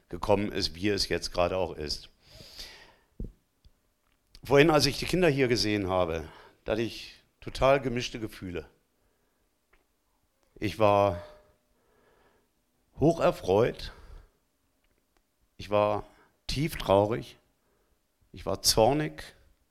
gekommen ist, wie es jetzt gerade auch ist. Vorhin, als ich die Kinder hier gesehen habe, da hatte ich total gemischte Gefühle. Ich war hoch erfreut, ich war tief traurig, ich war zornig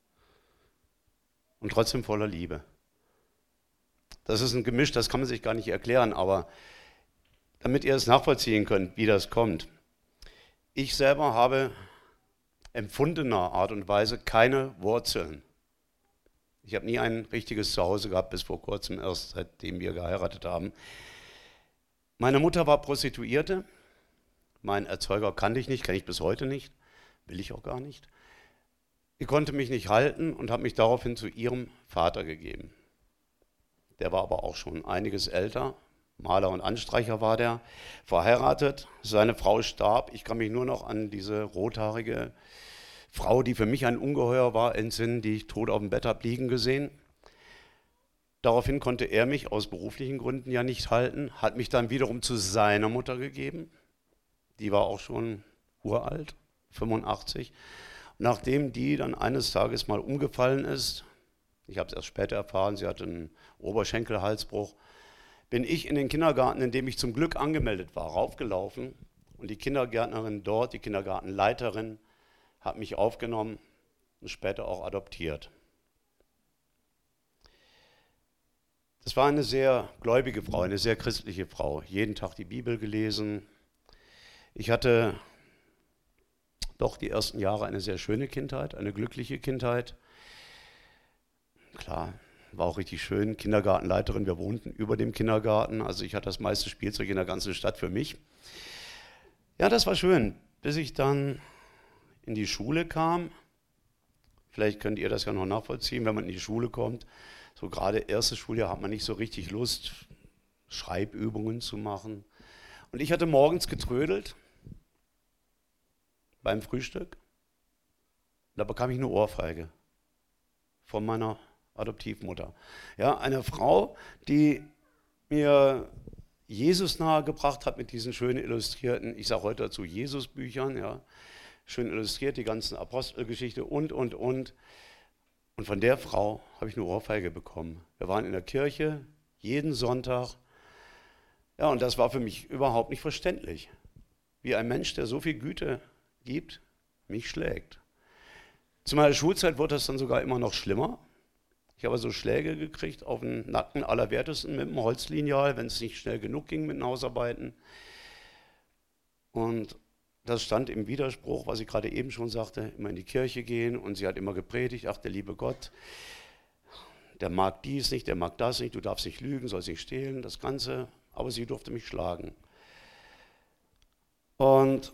und trotzdem voller Liebe. Das ist ein Gemisch, das kann man sich gar nicht erklären, aber damit ihr es nachvollziehen könnt, wie das kommt. Ich selber habe empfundener Art und Weise keine Wurzeln. Ich habe nie ein richtiges Zuhause gehabt, bis vor kurzem erst, seitdem wir geheiratet haben. Meine Mutter war Prostituierte. Meinen Erzeuger kannte ich nicht, kenne ich bis heute nicht, will ich auch gar nicht. Die konnte mich nicht halten und hat mich daraufhin zu ihrem Vater gegeben. Der war aber auch schon einiges älter, Maler und Anstreicher war der, verheiratet. Seine Frau starb. Ich kann mich nur noch an diese rothaarige Frau, die für mich ein Ungeheuer war, entsinnen, die ich tot auf dem Bett habe liegen gesehen. Daraufhin konnte er mich aus beruflichen Gründen ja nicht halten, hat mich dann wiederum zu seiner Mutter gegeben. Die war auch schon uralt, 85. Nachdem die dann eines Tages mal umgefallen ist, ich habe es erst später erfahren, sie hatte einen Oberschenkelhalsbruch, bin ich in den Kindergarten, in dem ich zum Glück angemeldet war, raufgelaufen. Und die Kindergärtnerin dort, die Kindergartenleiterin, hat mich aufgenommen und später auch adoptiert. Das war eine sehr gläubige Frau, eine sehr christliche Frau. Jeden Tag die Bibel gelesen. Ich hatte doch die ersten Jahre eine sehr schöne Kindheit, eine glückliche Kindheit. Klar, war auch richtig schön. Kindergartenleiterin, wir wohnten über dem Kindergarten. Also ich hatte das meiste Spielzeug in der ganzen Stadt für mich. Ja, das war schön, bis ich dann in die Schule kam. Vielleicht könnt ihr das ja noch nachvollziehen, wenn man in die Schule kommt. So gerade erstes Schuljahr hat man nicht so richtig Lust, Schreibübungen zu machen. Und ich hatte morgens getrödelt beim Frühstück. Da bekam ich eine Ohrfeige von meiner Adoptivmutter. Ja, eine Frau, die mir Jesus nahegebracht hat mit diesen schönen illustrierten, ich sage heute dazu Jesusbüchern, ja, schön illustriert, die ganzen Apostelgeschichte und. Und von der Frau habe ich eine Ohrfeige bekommen. Wir waren in der Kirche jeden Sonntag. Ja, und das war für mich überhaupt nicht verständlich, wie ein Mensch, der so viel Güte gibt, mich schlägt. Zu meiner Schulzeit wurde das dann sogar immer noch schlimmer. Ich habe so Schläge gekriegt auf den Nacken allerwertesten mit dem Holzlineal, wenn es nicht schnell genug ging mit den Hausarbeiten. Und das stand im Widerspruch, was ich gerade eben schon sagte, immer in die Kirche gehen und sie hat immer gepredigt, ach der liebe Gott, der mag dies nicht, der mag das nicht, du darfst nicht lügen, sollst nicht stehlen, das Ganze, aber sie durfte mich schlagen. Und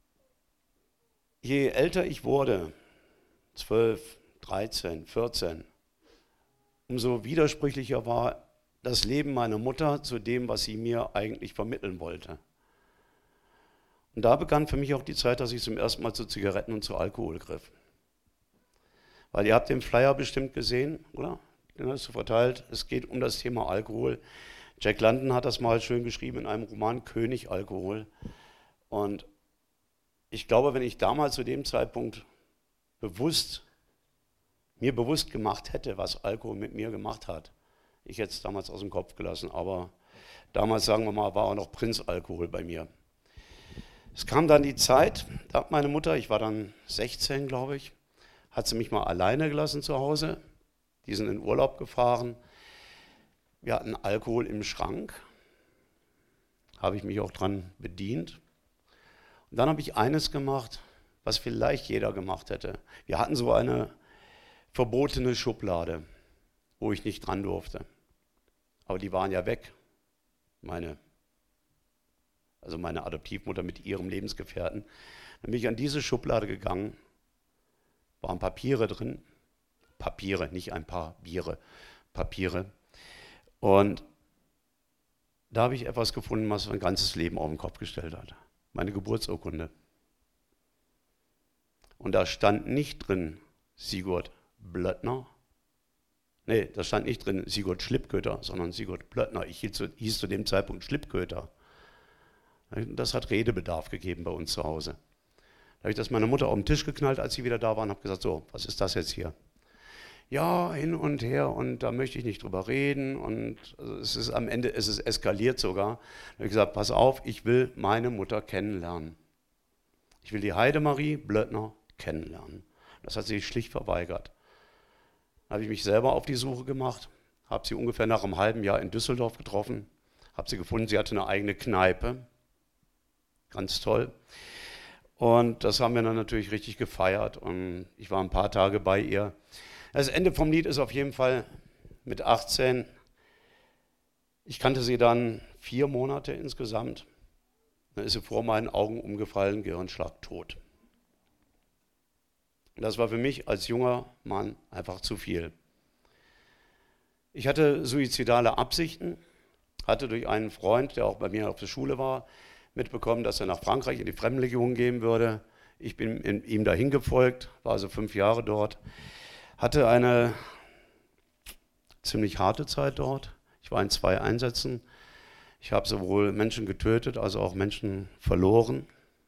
je älter ich wurde, 12, 13, 14, umso widersprüchlicher war das Leben meiner Mutter zu dem, was sie mir eigentlich vermitteln wollte. Und da begann für mich auch die Zeit, dass ich zum ersten Mal zu Zigaretten und zu Alkohol griff. Weil ihr habt den Flyer bestimmt gesehen, oder? Den hast du verteilt. Es geht um das Thema Alkohol. Jack London hat das mal schön geschrieben in einem Roman, König Alkohol. Und ich glaube, wenn ich damals zu dem Zeitpunkt mir bewusst gemacht hätte, was Alkohol mit mir gemacht hat, ich hätte es damals aus dem Kopf gelassen, aber damals, sagen wir mal, war auch noch Prinz-Alkohol bei mir. Es kam dann die Zeit, da hat meine Mutter, ich war dann 16, glaube ich, hat sie mich mal alleine gelassen zu Hause. Die sind in Urlaub gefahren. Wir hatten Alkohol im Schrank, habe ich mich auch dran bedient. Und dann habe ich eines gemacht, was vielleicht jeder gemacht hätte. Wir hatten so eine verbotene Schublade, wo ich nicht dran durfte. Aber die waren ja weg, meine Adoptivmutter mit ihrem Lebensgefährten. Dann bin ich an diese Schublade gegangen, waren Papiere drin, Papiere, nicht ein paar Biere, Papiere. Und da habe ich etwas gefunden, was mein ganzes Leben auf den Kopf gestellt hat. Meine Geburtsurkunde. Und da stand nicht drin Sigurd Blöttner. Nee, da stand nicht drin Sigurd Schlippköter, sondern Sigurd Blöttner. Ich hieß zu dem Zeitpunkt Schlippköter. Das hat Redebedarf gegeben bei uns zu Hause. Da habe ich das meiner Mutter auf den Tisch geknallt, als sie wieder da war, und habe gesagt, so, was ist das jetzt hier? Ja, hin und her, und da möchte ich nicht drüber reden, und also es ist am Ende, es ist eskaliert sogar. Da habe ich gesagt, pass auf, ich will meine Mutter kennenlernen. Ich will die Heidemarie Blöttner kennenlernen. Das hat sie schlicht verweigert. Da habe ich mich selber auf die Suche gemacht, habe sie ungefähr nach einem halben Jahr in Düsseldorf getroffen, habe sie gefunden, sie hatte eine eigene Kneipe, ganz toll. Und das haben wir dann natürlich richtig gefeiert, und ich war ein paar Tage bei ihr. Das Ende vom Lied ist auf jeden Fall mit 18. Ich kannte sie dann 4 Monate insgesamt. Dann ist sie vor meinen Augen umgefallen, Gehirnschlag, tot. Und das war für mich als junger Mann einfach zu viel. Ich hatte suizidale Absichten, hatte durch einen Freund, der auch bei mir auf der Schule war, mitbekommen, dass er nach Frankreich in die Fremdenlegion gehen würde. Ich bin ihm dahin gefolgt, war also 5 Jahre dort, hatte eine ziemlich harte Zeit dort. Ich war in 2 Einsätzen. Ich habe sowohl Menschen getötet, als auch Menschen verloren.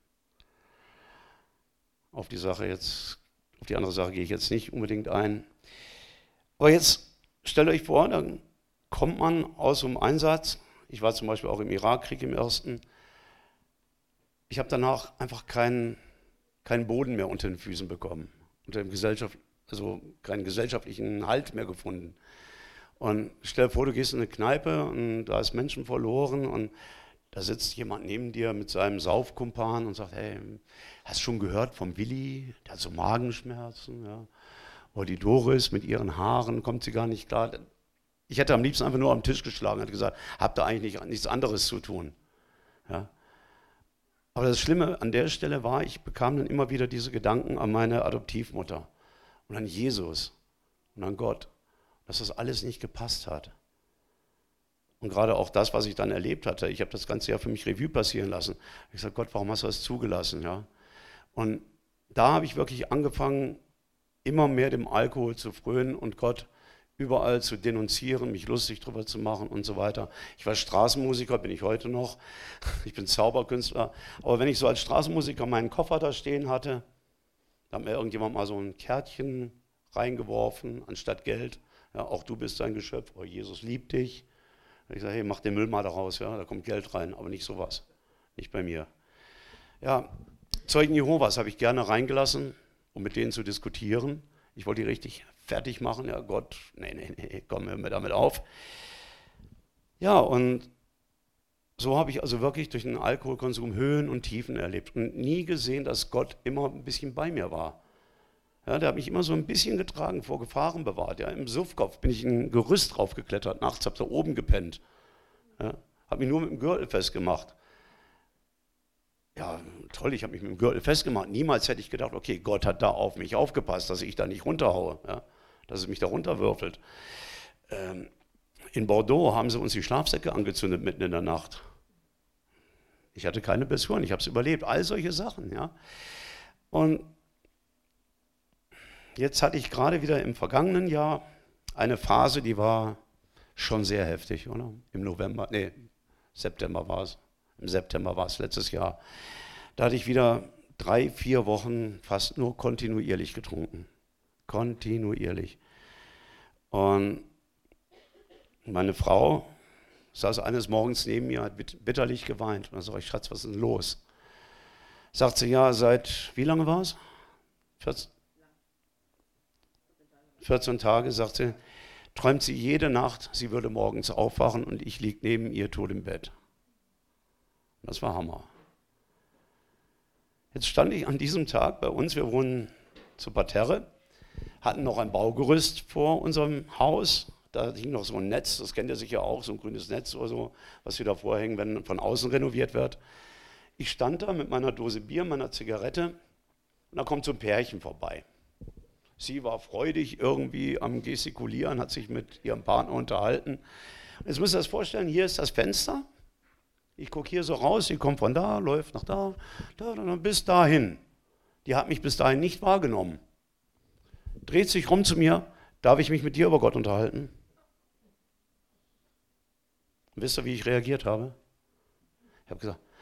Auf die andere Sache gehe ich jetzt nicht unbedingt ein. Aber jetzt stellt euch vor, dann kommt man aus so einem Einsatz. Ich war zum Beispiel auch im Irakkrieg im ersten. Ich habe danach einfach keinen Boden mehr unter den Füßen bekommen, also keinen gesellschaftlichen Halt mehr gefunden. Und stell dir vor, du gehst in eine Kneipe und da ist Menschen verloren, und da sitzt jemand neben dir mit seinem Saufkumpan und sagt, hey, hast du schon gehört vom Willi, der hat so Magenschmerzen, ja. Oder die Doris mit ihren Haaren, kommt sie gar nicht klar. Ich hätte am liebsten einfach nur am Tisch geschlagen und gesagt, habt ihr eigentlich nichts anderes zu tun. Ja. Aber das Schlimme an der Stelle war, ich bekam dann immer wieder diese Gedanken an meine Adoptivmutter und an Jesus und an Gott, dass das alles nicht gepasst hat. Und gerade auch das, was ich dann erlebt hatte, ich habe das ganze Jahr für mich Revue passieren lassen. Ich sage, Gott, warum hast du das zugelassen? Ja? Und da habe ich wirklich angefangen, immer mehr dem Alkohol zu frönen und Gott überall zu denunzieren, mich lustig drüber zu machen und so weiter. Ich war Straßenmusiker, bin ich heute noch. Ich bin Zauberkünstler. Aber wenn ich so als Straßenmusiker meinen Koffer da stehen hatte, da hat mir irgendjemand mal so ein Kärtchen reingeworfen, anstatt Geld. Ja, auch du bist ein Geschöpf, oh, Jesus liebt dich. Ich sage, hey, mach den Müll mal da raus, ja, da kommt Geld rein, aber nicht sowas. Nicht bei mir. Ja, Zeugen Jehovas habe ich gerne reingelassen, um mit denen zu diskutieren. Ich wollte die richtig fertig machen. Ja, Gott, nee, komm, hör mir damit auf. Ja, und so habe ich also wirklich durch den Alkoholkonsum Höhen und Tiefen erlebt und nie gesehen, dass Gott immer ein bisschen bei mir war. Ja, der hat mich immer so ein bisschen getragen, vor Gefahren bewahrt. Ja, im Suffkopf bin ich in ein Gerüst draufgeklettert, nachts habe da oben gepennt. Ja, habe mich nur mit dem Gürtel festgemacht. Ja, toll, ich habe mich mit dem Gürtel festgemacht. Niemals hätte ich gedacht, okay, Gott hat da auf mich aufgepasst, dass ich da nicht runterhaue, ja, dass es mich da runterwürfelt. In Bordeaux haben sie uns die Schlafsäcke angezündet mitten in der Nacht. Ich hatte keine Blessuren, ich habe es überlebt. All solche Sachen, ja. Und jetzt hatte ich gerade wieder im vergangenen Jahr eine Phase, die war schon sehr heftig, oder? September war es. Im September war es letztes Jahr. Da hatte ich wieder 3, 4 Wochen fast nur kontinuierlich getrunken. Kontinuierlich. Und meine Frau saß eines Morgens neben mir, hat bitterlich geweint. Und dann sage ich, Schatz, was ist denn los? Sagt sie, ja, seit, wie lange war es? 14 Tage, sagt sie, träumt sie jede Nacht, sie würde morgens aufwachen und ich liege neben ihr tot im Bett. Das war Hammer. Jetzt stand ich an diesem Tag bei uns, wir wohnen zu Parterre, hatten noch ein Baugerüst vor unserem Haus, da hing noch so ein Netz, das kennt ihr sicher auch, so ein grünes Netz oder so, was wir da vorhängen, wenn von außen renoviert wird. Ich stand da mit meiner Dose Bier, meiner Zigarette und da kommt so ein Pärchen vorbei. Sie war freudig irgendwie am Gestikulieren, hat sich mit ihrem Partner unterhalten. Jetzt müsst ihr das vorstellen, hier ist das Fenster. Ich gucke hier so raus, sie kommt von da, läuft nach da, bis dahin. Die hat mich bis dahin nicht wahrgenommen. Dreht sich rum zu mir, darf ich mich mit dir über Gott unterhalten? Und wisst ihr, wie ich reagiert habe? Ich habe gesagt,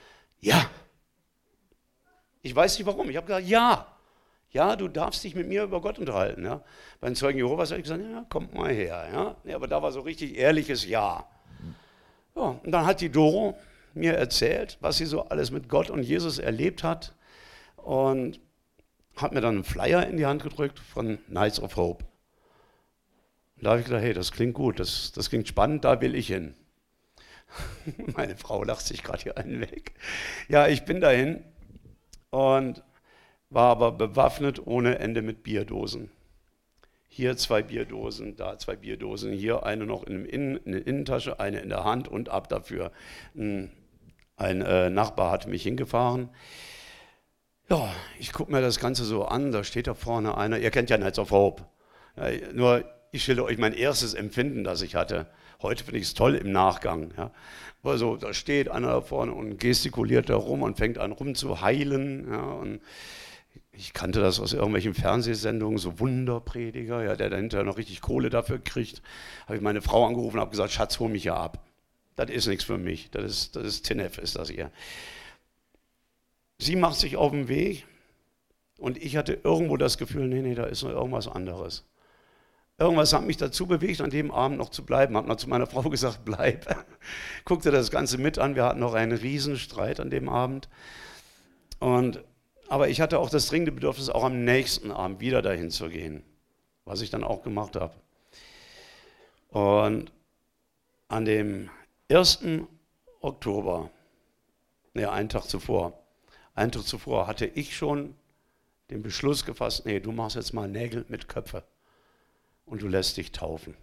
Ja. Ich weiß nicht warum. Ich habe gesagt, ja. Ja, du darfst dich mit mir über Gott unterhalten. Ja. Bei den Zeugen Jehovas habe ich gesagt, ja, kommt mal her. Ja. Nee, aber da war so richtig ehrliches Ja. Ja. Und dann hat die Doro mir erzählt, was sie so alles mit Gott und Jesus erlebt hat. Und hat mir dann einen Flyer in die Hand gedrückt von Nights of Hope. Da habe ich gedacht, hey, das klingt gut, das klingt spannend, da will ich hin. Meine Frau lacht sich gerade hier einen weg. Ja, ich bin dahin und war aber bewaffnet ohne Ende mit Bierdosen. Hier 2 Bierdosen, da 2 Bierdosen, hier eine noch in der Innentasche, eine in der Hand und ab dafür. Ein Nachbar hatte mich hingefahren. Ja, ich gucke mir das Ganze so an, da steht da vorne einer, ihr kennt ja Nights of Hope. Ja, nur ich schildere euch mein erstes Empfinden, das ich hatte. Heute finde ich es toll im Nachgang. Ja. Also da steht einer da vorne und gestikuliert da rum und fängt an rumzuheilen. Ja, und ich kannte das aus irgendwelchen Fernsehsendungen, so Wunderprediger, ja, der dahinter noch richtig Kohle dafür kriegt. Habe ich meine Frau angerufen und habe gesagt, Schatz, hol mich ja ab. Das ist nichts für mich, das ist Tinef, ist das hier. Sie macht sich auf den Weg und ich hatte irgendwo das Gefühl, nee, da ist noch irgendwas anderes. Irgendwas hat mich dazu bewegt, an dem Abend noch zu bleiben. Habe noch zu meiner Frau gesagt, bleib. Guckte das Ganze mit an, wir hatten noch einen Riesenstreit an dem Abend. Aber ich hatte auch das dringende Bedürfnis, auch am nächsten Abend wieder dahin zu gehen, was ich dann auch gemacht habe. Und an dem 1. Oktober, einen Tag zuvor hatte ich schon den Beschluss gefasst, nee, du machst jetzt mal Nägel mit Köpfe und du lässt dich taufen.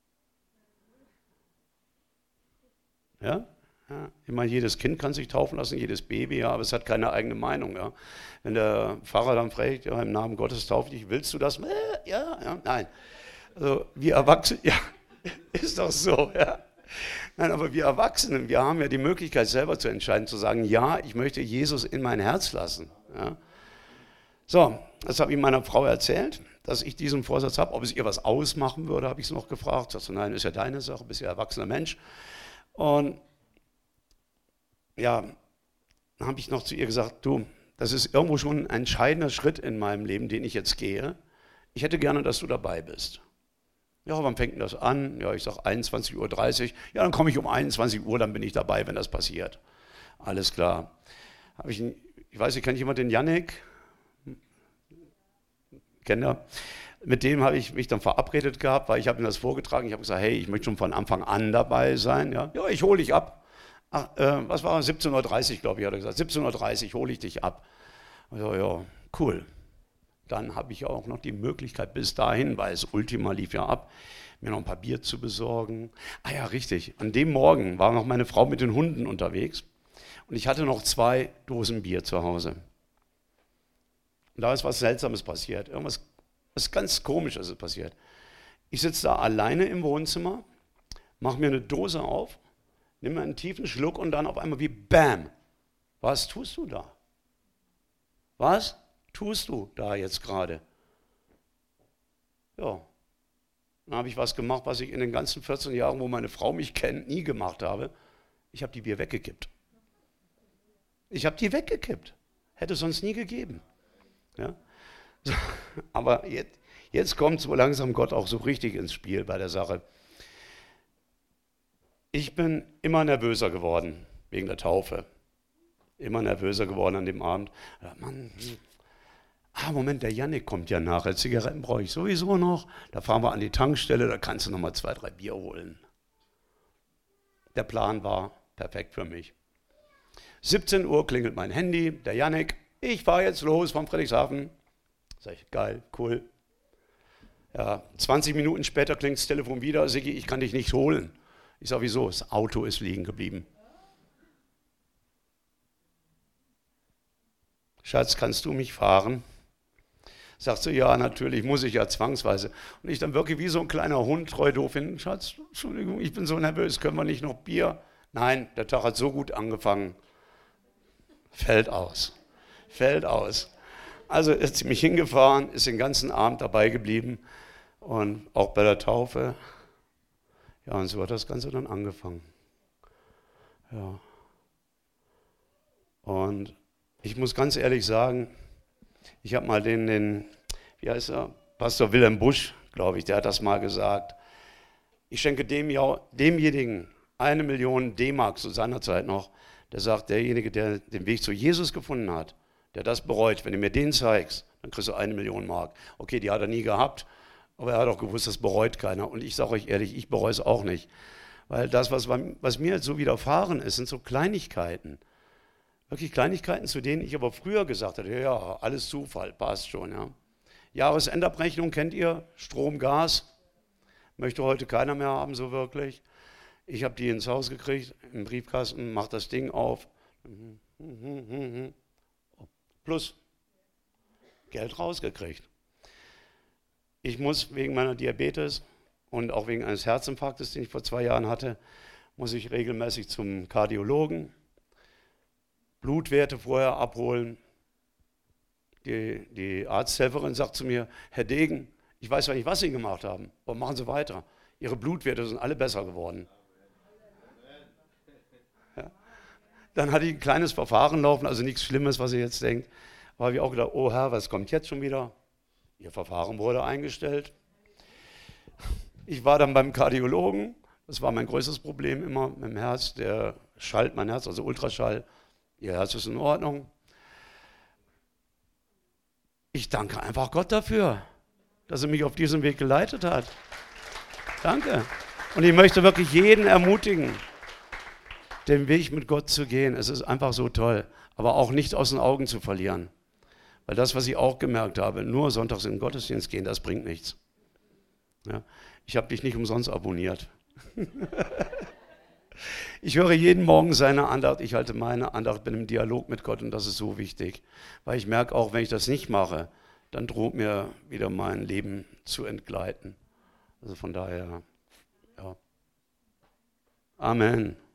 Ja? Ja, ich meine, jedes Kind kann sich taufen lassen, jedes Baby, ja, aber es hat keine eigene Meinung. Ja. Wenn der Pfarrer dann fragt, ja, im Namen Gottes taufe dich, willst du das? Ja, nein. Also wir Erwachsene, ja, ist doch so, ja. Nein, aber wir Erwachsenen, wir haben ja die Möglichkeit selber zu entscheiden, zu sagen, ja, ich möchte Jesus in mein Herz lassen. Ja. So, das habe ich meiner Frau erzählt, dass ich diesen Vorsatz habe. Ob es ihr was ausmachen würde, habe ich sie noch gefragt. Ich sagte, nein, ist ja deine Sache, bist ja erwachsener Mensch. Und ja, dann habe ich noch zu ihr gesagt, du, das ist irgendwo schon ein entscheidender Schritt in meinem Leben, den ich jetzt gehe. Ich hätte gerne, dass du dabei bist. Ja, wann fängt denn das an? Ja, ich sage 21:30 Uhr. Ja, dann komme ich um 21 Uhr, dann bin ich dabei, wenn das passiert. Alles klar. Ich weiß nicht, kennt jemand den Jannik? Kennt ihr? Mit dem habe ich mich dann verabredet gehabt, weil ich habe ihm das vorgetragen. Ich habe gesagt, hey, ich möchte schon von Anfang an dabei sein. Ja, ich hole dich ab. Ach, was war 17:30 Uhr, glaube ich, hat er gesagt. 17:30 Uhr hole ich dich ab. Also, ja, cool. Dann habe ich auch noch die Möglichkeit bis dahin, weil es Ultima lief ja ab, mir noch ein paar Bier zu besorgen. Ah ja, richtig. An dem Morgen war noch meine Frau mit den Hunden unterwegs und ich hatte noch 2 Dosen Bier zu Hause. Und da ist was Seltsames passiert. Was ganz Komisches ist passiert. Ich sitze da alleine im Wohnzimmer, mache mir eine Dose auf, nehme mir einen tiefen Schluck und dann auf einmal wie BAM. Was tust du da? Was tust du da jetzt gerade? Ja, dann habe ich was gemacht, was ich in den ganzen 14 Jahren, wo meine Frau mich kennt, nie gemacht habe. Ich habe die Bier weggekippt. Ich habe die weggekippt. Hätte es sonst nie gegeben. Ja? So, aber jetzt kommt so langsam Gott auch so richtig ins Spiel bei der Sache. Ich bin immer nervöser geworden wegen der Taufe. Immer nervöser geworden an dem Abend. Ja, Mann, Moment, der Jannik kommt ja nachher. Zigaretten brauche ich sowieso noch. Da fahren wir an die Tankstelle, da kannst du nochmal 2, 3 Bier holen. Der Plan war perfekt für mich. 17 Uhr klingelt mein Handy, der Jannik. Ich fahre jetzt los von Friedrichshafen. Sag ich, geil, cool. Ja, 20 Minuten später klingt das Telefon wieder. Sigi, ich kann dich nicht holen. Ich sage, wieso? Das Auto ist liegen geblieben. Schatz, kannst du mich fahren? Sagst du, ja, natürlich, muss ich ja zwangsweise. Und ich dann wirklich wie so ein kleiner Hund treu doof hin. Schatz, Entschuldigung, ich bin so nervös, können wir nicht noch Bier? Nein, der Tag hat so gut angefangen. Fällt aus. Also ist sie mich hingefahren, ist den ganzen Abend dabei geblieben und auch bei der Taufe. Ja, und so hat das Ganze dann angefangen. Ja. Und ich muss ganz ehrlich sagen, ich habe mal wie heißt er, Pastor Wilhelm Busch, glaube ich, der hat das mal gesagt. Ich schenke demjenigen 1 Million D-Mark zu seiner Zeit noch, der sagt, derjenige, der den Weg zu Jesus gefunden hat, der das bereut, wenn du mir den zeigst, dann kriegst du 1 Million Mark. Okay, die hat er nie gehabt, aber er hat auch gewusst, das bereut keiner. Und ich sage euch ehrlich, ich bereue es auch nicht. Weil das, was mir jetzt so widerfahren ist, sind so Kleinigkeiten. Wirklich Kleinigkeiten, zu denen ich aber früher gesagt hatte, ja, alles Zufall, passt schon. Ja. Jahresendabrechnung kennt ihr, Strom, Gas, möchte heute keiner mehr haben so wirklich. Ich habe die ins Haus gekriegt, im Briefkasten, mach das Ding auf. Plus Geld rausgekriegt. Ich muss wegen meiner Diabetes und auch wegen eines Herzinfarktes, den ich vor 2 Jahren hatte, muss ich regelmäßig zum Kardiologen, Blutwerte vorher abholen. Die Arzthelferin sagt zu mir, Herr Degen, ich weiß zwar nicht, was Sie gemacht haben, aber machen Sie weiter. Ihre Blutwerte sind alle besser geworden. Ja. Dann hatte ich ein kleines Verfahren laufen, also nichts Schlimmes, was ihr jetzt denkt. Aber habe ich auch gedacht, oh Herr, was kommt jetzt schon wieder? Ihr Verfahren wurde eingestellt. Ich war dann beim Kardiologen, das war mein größtes Problem immer mit dem Herz, der schallt mein Herz, also Ultraschall. Ihr Herz ist in Ordnung. Ich danke einfach Gott dafür, dass er mich auf diesem Weg geleitet hat. Danke. Und ich möchte wirklich jeden ermutigen, den Weg mit Gott zu gehen. Es ist einfach so toll, aber auch nicht aus den Augen zu verlieren. Weil das, was ich auch gemerkt habe, nur sonntags in den Gottesdienst gehen, das bringt nichts. Ja, ich habe dich nicht umsonst abonniert. Ich höre jeden Morgen seine Andacht, ich halte meine Andacht, bin im Dialog mit Gott und das ist so wichtig. Weil ich merke auch, wenn ich das nicht mache, dann droht mir wieder mein Leben zu entgleiten. Also von daher, ja. Amen.